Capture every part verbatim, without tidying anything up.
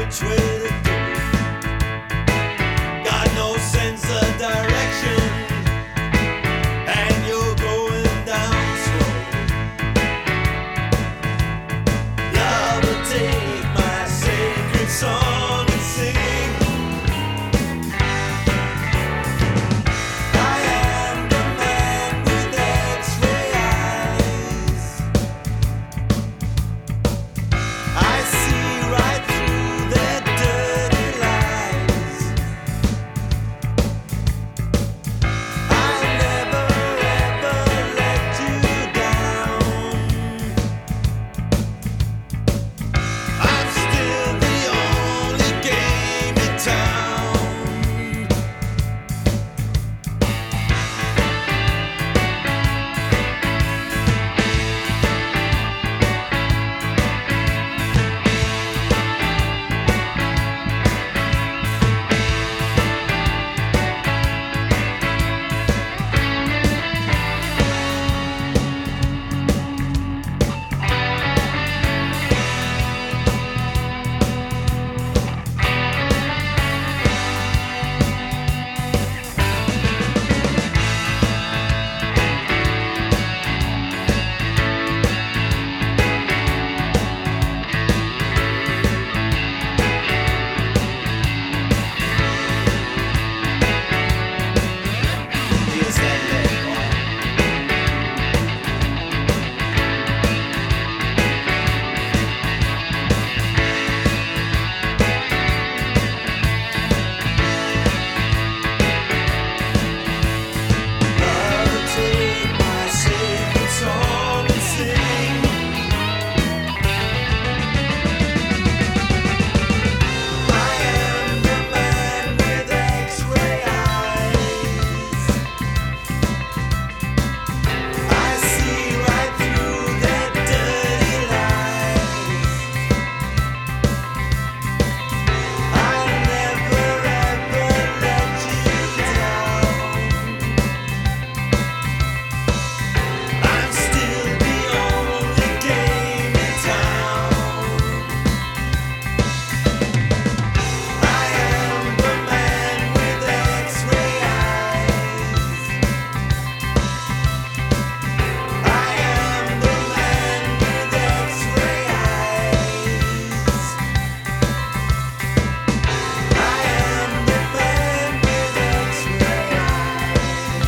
which way to go. Got no sense of direction, and you're going down slow. Love will take my sacred song and sing. I am the man with X-ray eyes. I see right through their dirty lies. I'll never ever let you down. I'm still the only game in town. Here's that leg, boy. Love, take my sacred song and sing. I am the man with X-ray eyes. I see right through their dirty lies. I'll never ever let you down. I'm still the only game in town. I am the man with X-ray eyes. I am the man with X-ray eyes. I am the man with X-ray eyes.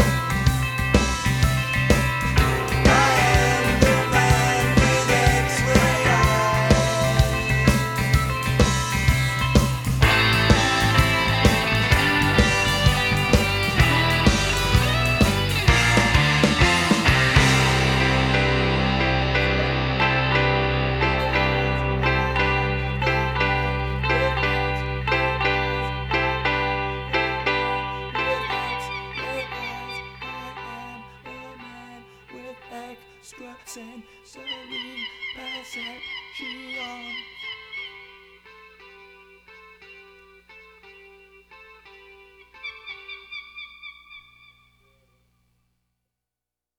I am the man with X-ray eyes.